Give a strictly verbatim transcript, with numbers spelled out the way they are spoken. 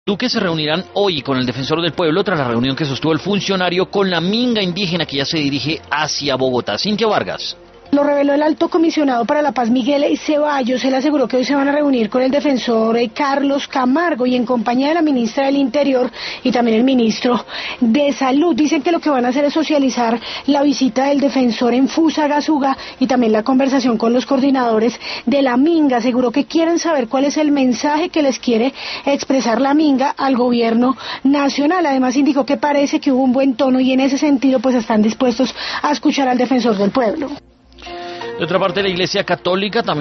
Duque se reunirán hoy con el defensor del pueblo tras la reunión que sostuvo el funcionario con la minga indígena que ya se dirige hacia Bogotá. Cintia Vargas. Lo reveló el alto comisionado para la paz Miguel Ceballos. Él aseguró que hoy se van a reunir con el defensor Carlos Camargo y en compañía de la ministra del Interior y también el ministro de Salud. Dicen que lo que van a hacer es socializar la visita del defensor en Fusagasugá y también la conversación con los coordinadores de la minga. Aseguró que quieren saber cuál es el mensaje que les quiere expresar la minga al gobierno nacional. Además indicó que parece que hubo un buen tono y en ese sentido pues están dispuestos a escuchar al defensor del pueblo. De otra parte, la Iglesia Católica también